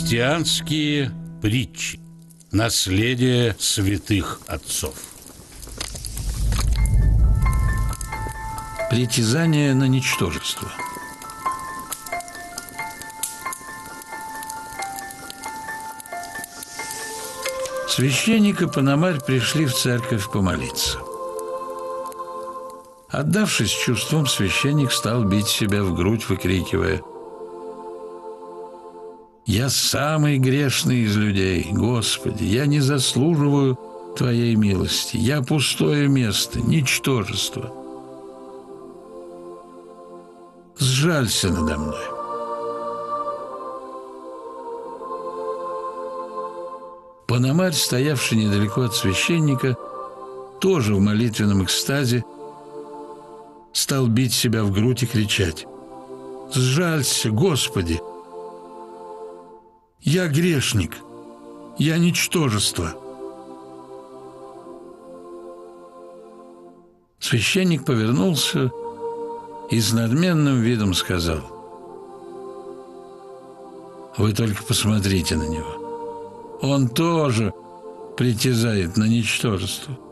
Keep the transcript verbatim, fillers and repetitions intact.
Христианские притчи. Наследие святых отцов. Притязание на ничтожество. Священник и Пономарь пришли в церковь помолиться. Отдавшись чувствам, священник стал бить себя в грудь, выкрикивая: «Я самый грешный из людей, Господи, я не заслуживаю Твоей милости, я пустое место, ничтожество. Сжалься надо мной». Пономарь, стоявший недалеко от священника, тоже в молитвенном экстазе, стал бить себя в грудь и кричать: «Сжалься, Господи! Я грешник, я ничтожество». Священник повернулся и с надменным видом сказал: «Вы только посмотрите на него. Он тоже притязает на ничтожество.